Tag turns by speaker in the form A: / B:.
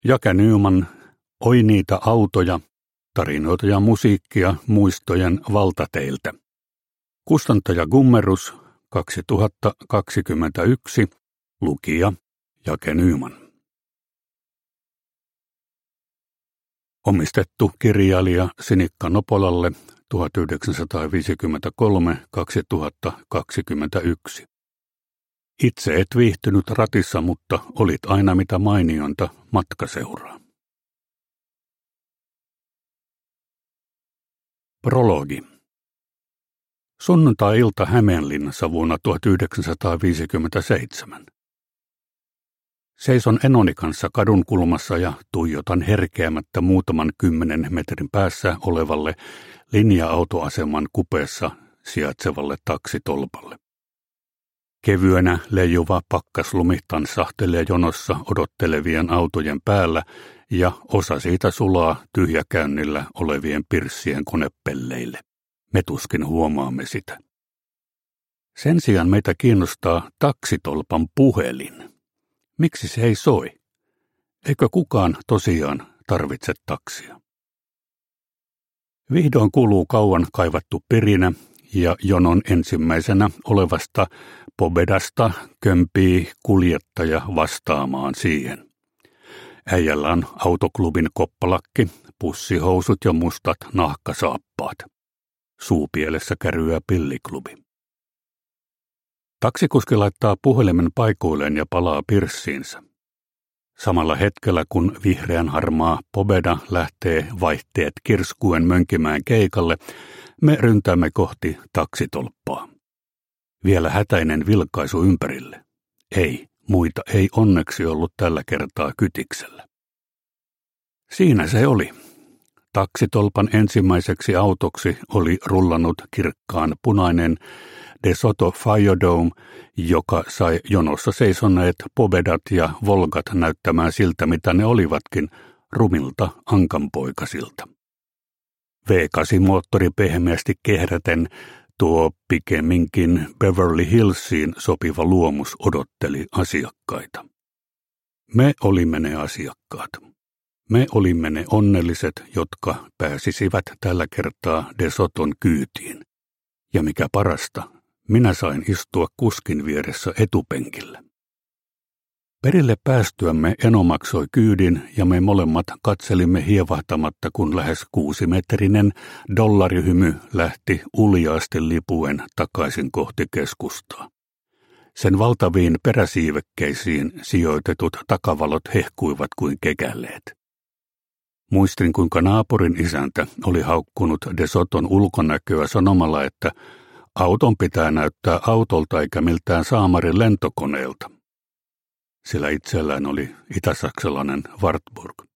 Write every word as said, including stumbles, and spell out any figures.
A: Jake Nyman, Oi niitä autoja, tarinoita ja musiikkia muistojen valtateiltä. Kustantaja Gummerus, kaksituhattakaksikymmentäyksi, lukija Jake Nyman. Omistettu kirjailija Sinikka Nopolalle tuhatyhdeksänsataaviisikymmentäkolme kaksituhattakaksikymmentäyksi. Itse et viihtynyt ratissa, mutta olit aina mitä mainionta matkaseuraa. Prologi. Sunnuntai-ilta Hämeenlinnassa vuonna tuhatyhdeksänsataaviisikymmentäseitsemän. Seison enoni kanssa kadun kulmassa ja tuijotan herkeämättä muutaman kymmenen metrin päässä olevalle linja-autoaseman kupeessa sijaitsevalle taksitolpalle. Kevyenä leijuva pakkaslumi tanssahtelee jonossa odottelevien autojen päällä ja osa siitä sulaa tyhjäkäynnillä olevien pirssien konepelleille. Me tuskin huomaamme sitä. Sen sijaan meitä kiinnostaa taksitolpan puhelin. Miksi se ei soi? Eikö kukaan tosiaan tarvitse taksia? Vihdoin kuuluu kauan kaivattu pirinä ja jonon ensimmäisenä olevasta Pobedasta kömpii kuljettaja vastaamaan siihen. Äijällä on autoklubin koppalakki, pussihousut ja mustat nahkasaappaat. Suupielessä kärryää pilliklubi. Taksikuski laittaa puhelimen paikoilleen ja palaa pirssiinsä. Samalla hetkellä kun vihreän harmaa Pobeda lähtee vaihteet kirskuen mönkimään keikalle, me ryntäämme kohti taksitolppaa. Vielä hätäinen vilkaisu ympärille. Ei, muita ei onneksi ollut tällä kertaa kytiksellä. Siinä se oli. Taksitolpan ensimmäiseksi autoksi oli rullannut kirkkaan punainen DeSoto Firedome, joka sai jonossa seisoneet Pobedat ja Volgat näyttämään siltä, mitä ne olivatkin, rumilta ankanpoikasilta. V kahdeksan moottori pehmeästi kehräten tuo pikemminkin Beverly Hillsiin sopiva luomus odotteli asiakkaita. Me olimme ne asiakkaat. Me olimme ne onnelliset, jotka pääsisivät tällä kertaa DeSoton kyytiin. Ja mikä parasta, minä sain istua kuskin vieressä etupenkillä. Perille päästyämme eno maksoi kyydin ja me molemmat katselimme hievahtamatta, kun lähes kuusimetrinen dollarihymy lähti uljaasti lipuen takaisin kohti keskustaa. Sen valtaviin peräsiivekkeisiin sijoitetut takavalot hehkuivat kuin kekäleet. Muistin, kuinka naapurin isäntä oli haukkunut DeSoton ulkonäköä sanomalla, että auton pitää näyttää autolta eikä miltään saamarin lentokoneelta. Sillä itsellään oli itäsaksalainen Wartburg.